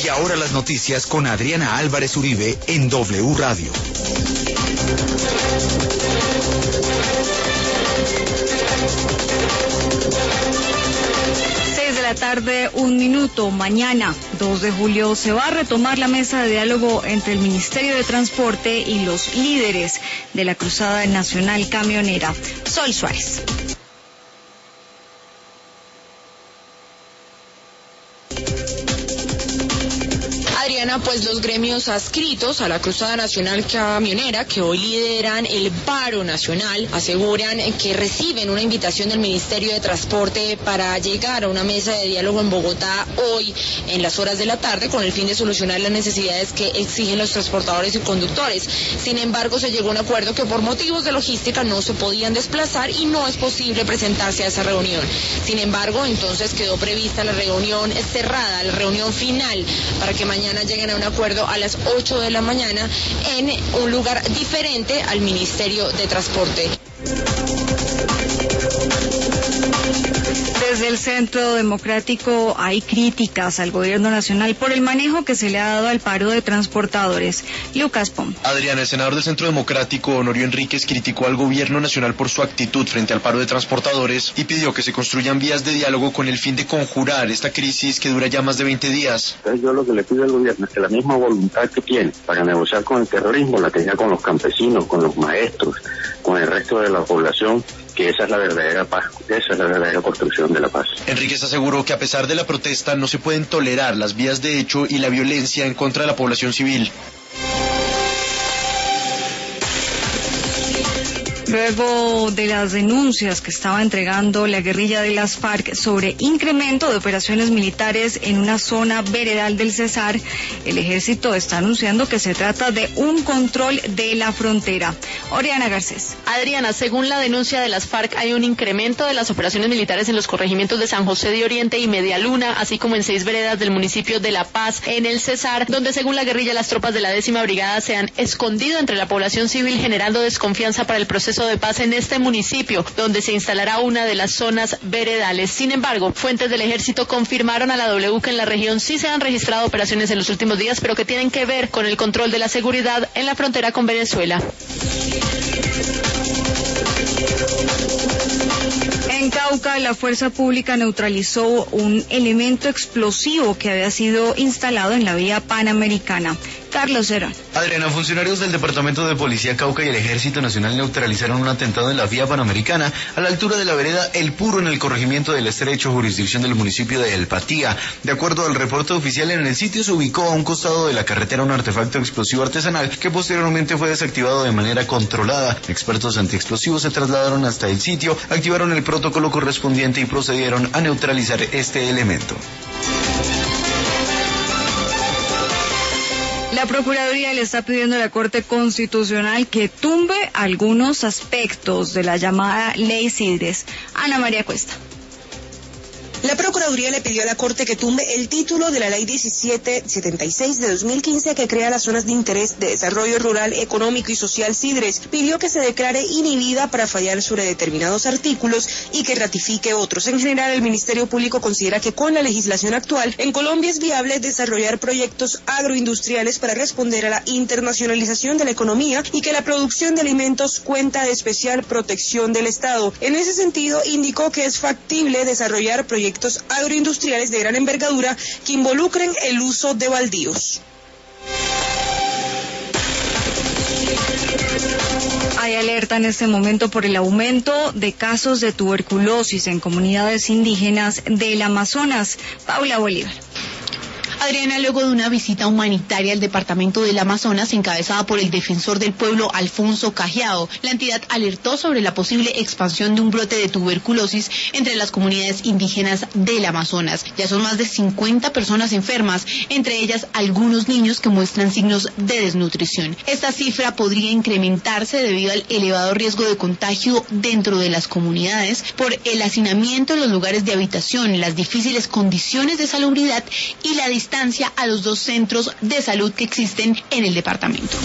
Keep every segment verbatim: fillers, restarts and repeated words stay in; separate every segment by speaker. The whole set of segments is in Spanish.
Speaker 1: Y ahora las noticias con Adriana Álvarez Uribe en W Radio.
Speaker 2: seis de la tarde, un minuto. Mañana, dos de julio, se va a retomar la mesa de diálogo entre el Ministerio de Transporte y los líderes de la Cruzada Nacional Camionera. Sol Suárez.
Speaker 3: Adriana, pues los gremios adscritos a la Cruzada Nacional Camionera, que hoy lideran el paro nacional, aseguran que reciben una invitación del Ministerio de Transporte para llegar a una mesa de diálogo en Bogotá hoy en las horas de la tarde con el fin de solucionar las necesidades que exigen los transportadores y conductores. Sin embargo, se llegó a un acuerdo que por motivos de logística no se podían desplazar y no es posible presentarse a esa reunión. Sin embargo, entonces quedó prevista la reunión cerrada, la reunión final, para que mañana lleguen a un acuerdo a las ocho de la mañana en un lugar diferente al Ministerio de Transporte.
Speaker 2: Desde el Centro Democrático hay críticas al gobierno nacional por el manejo que se le ha dado al paro de transportadores. Lucas Pom.
Speaker 4: Adriana, el senador del Centro Democrático, Honorio Enríquez, criticó al gobierno nacional por su actitud frente al paro de transportadores y pidió que se construyan vías de diálogo con el fin de conjurar esta crisis que dura ya más de veinte días.
Speaker 5: Entonces yo lo que le pido al gobierno es que la misma voluntad que tiene para negociar con el terrorismo la tenga con los campesinos, con los maestros, con el resto de la población, que esa es la verdadera paz, esa es la verdadera construcción de la paz.
Speaker 4: Enríquez aseguró que a pesar de la protesta no se pueden tolerar las vías de hecho y la violencia en contra de la población civil.
Speaker 2: Luego de las denuncias que estaba entregando la guerrilla de las FARC sobre incremento de operaciones militares en una zona veredal del Cesar, el ejército está anunciando que se trata de un control de la frontera. Oriana Garcés.
Speaker 6: Adriana, según la denuncia de las FARC, hay un incremento de las operaciones militares en los corregimientos de San José de Oriente y Medialuna, así como en seis veredas del municipio de La Paz, en el Cesar, donde según la guerrilla las tropas de la décima brigada se han escondido entre la población civil, generando desconfianza para el proceso de paz en este municipio, donde se instalará una de las zonas veredales. Sin embargo, fuentes del ejército confirmaron a la W que en la región sí se han registrado operaciones en los últimos días, pero que tienen que ver con el control de la seguridad en la frontera con Venezuela.
Speaker 2: En Cauca, la fuerza pública neutralizó un elemento explosivo que había sido instalado en la vía Panamericana. Carlos Herón.
Speaker 7: Adriana, funcionarios del Departamento de Policía Cauca y el Ejército Nacional neutralizaron un atentado en la vía Panamericana a la altura de la vereda El Puro en el corregimiento del Estrecho, jurisdicción del municipio de El Patía. De acuerdo al reporte oficial, en el sitio se ubicó a un costado de la carretera un artefacto explosivo artesanal que posteriormente fue desactivado de manera controlada. Expertos antiexplosivos se trasladaron hasta el sitio, activaron el protocolo correspondiente y procedieron a neutralizar este elemento.
Speaker 2: La Procuraduría le está pidiendo a la Corte Constitucional que tumbe algunos aspectos de la llamada Ley Sidres. Ana María Cuesta.
Speaker 8: La Procuraduría le pidió a la Corte que tumbe el título de la Ley diecisiete setenta y seis de dos mil quince que crea las zonas de interés de desarrollo rural, económico y social Sidres. Pidió que se declare inhibida para fallar sobre determinados artículos y que ratifique otros. En general, el Ministerio Público considera que con la legislación actual, en Colombia es viable desarrollar proyectos agroindustriales para responder a la internacionalización de la economía y que la producción de alimentos cuenta de especial protección del Estado. En ese sentido, indicó que es factible desarrollar proyectos agroindustriales de gran envergadura que involucren el uso de baldíos.
Speaker 2: Hay alerta en este momento por el aumento de casos de tuberculosis en comunidades indígenas del Amazonas. Paula Bolívar.
Speaker 9: Adriana, luego de una visita humanitaria al departamento del Amazonas encabezada por el defensor del pueblo Alfonso Cajiao, la entidad alertó sobre la posible expansión de un brote de tuberculosis entre las comunidades indígenas del Amazonas. Ya son más de cincuenta personas enfermas, entre ellas algunos niños que muestran signos de desnutrición. Esta cifra podría incrementarse debido al elevado riesgo de contagio dentro de las comunidades por el hacinamiento en los lugares de habitación, las difíciles condiciones de salubridad y la distancia a los dos centros de salud que existen en el departamento.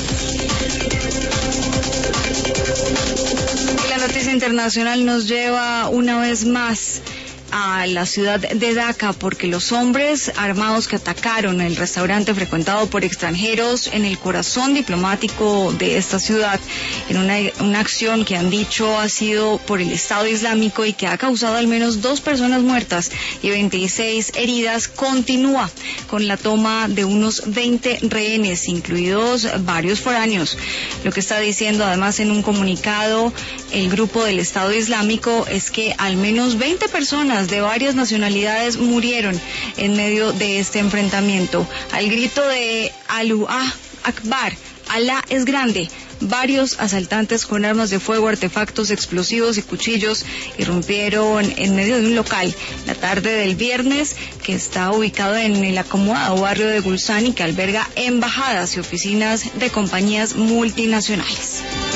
Speaker 2: La noticia internacional nos lleva una vez más a la ciudad de Daca porque los hombres armados que atacaron el restaurante frecuentado por extranjeros en el corazón diplomático de esta ciudad, en una, una acción que han dicho ha sido por el Estado Islámico y que ha causado al menos dos personas muertas y veintiséis heridas, continúa con la toma de unos veinte rehenes, incluidos varios foráneos. Lo que está diciendo además en un comunicado el grupo del Estado Islámico es que al menos veinte personas de varias nacionalidades murieron en medio de este enfrentamiento. Al grito de Allahu Akbar, Alá es grande, varios asaltantes con armas de fuego, artefactos explosivos y cuchillos irrumpieron en medio de un local la tarde del viernes que está ubicado en el acomodado barrio de Gulsán y que alberga embajadas y oficinas de compañías multinacionales.